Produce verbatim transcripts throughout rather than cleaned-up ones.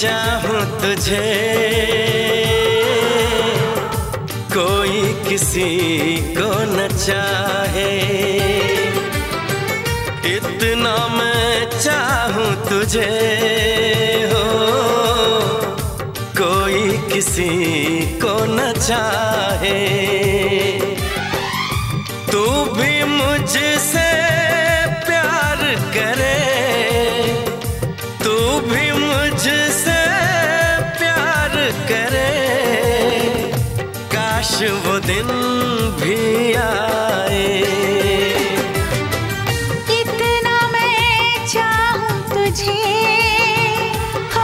चाहूं तुझे, कोई किसी को न चाहे। इतना मैं चाहूं तुझे हो, कोई किसी को न चाहे। तू भी मुझसे प्यार करे, तू भी मुझसे प्यार करे। काश वो दिन भी आए। इतना मैं चाहूं तुझे हो,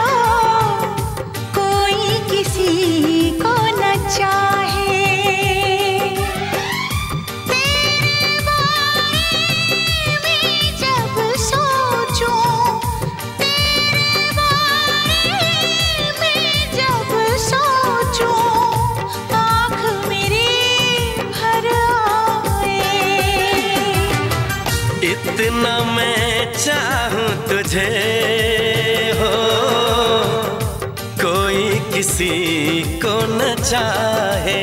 कोई किसी को न चाहे। तेरे बारे में जब सोचूं, तेरे बारे में जब सोचूं, आँख मेरी भर आए। इतना मैं चाहूं तुझे हो, कोई किसी को न चाहे।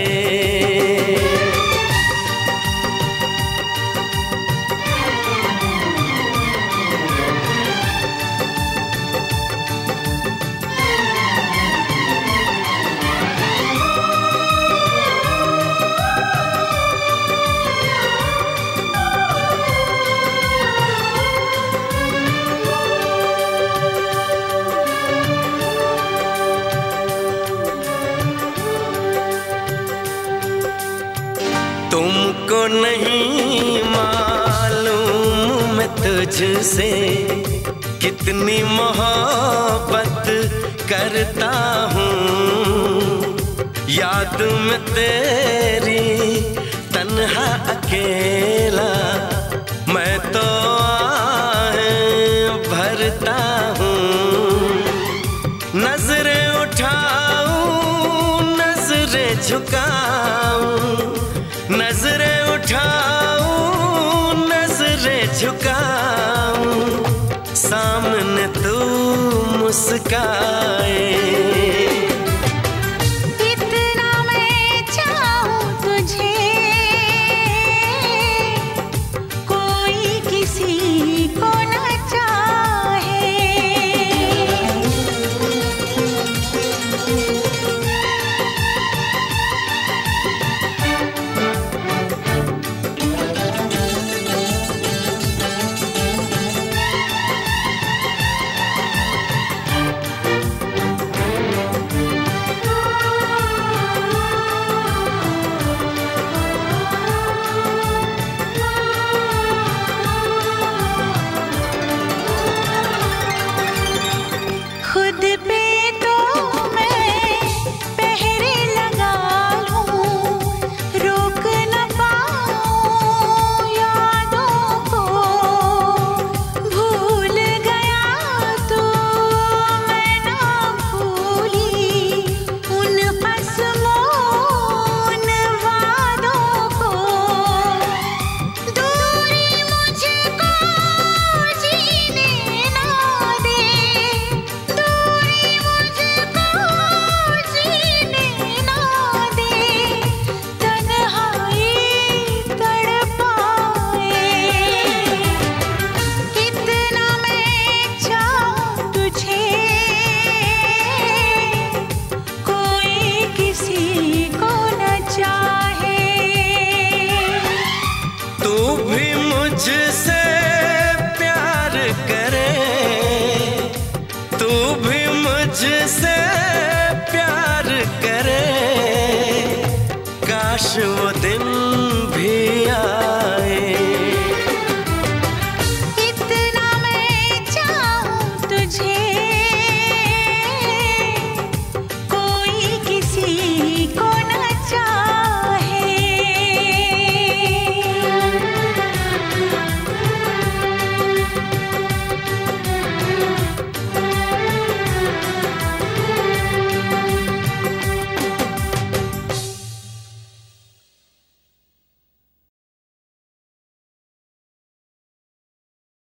तुमको नहीं मालूम मैं तुझसे कितनी मोहब्बत करता हूँ। याद में तेरी तन्हा अकेला मैं तो आहें भरता हूँ। नजरें उठाऊं, नजरें झुकाऊं, नजरें उठाऊं, नजरें झुकाऊं, सामने तू मुस्काए। इतना मैं चाहूं तुझे, कोई किसी को न चाहे। खुद पे तो मैं पहरे लगा लूं, रोक न पाऊं यादों को। भूल गया तो मैं ना भूली उन कसमों, उन वादों को। दूरी मुझको जीने ना दे, दूरी मुझको जीने ना दे, तन्हाई तड़पाए। कितना मैं चाहूं तुझे, कोई किसी को न चाहे। तू भी मुझसे प्यार करे, तू भी मुझसे प्यार करे। काश वो दिन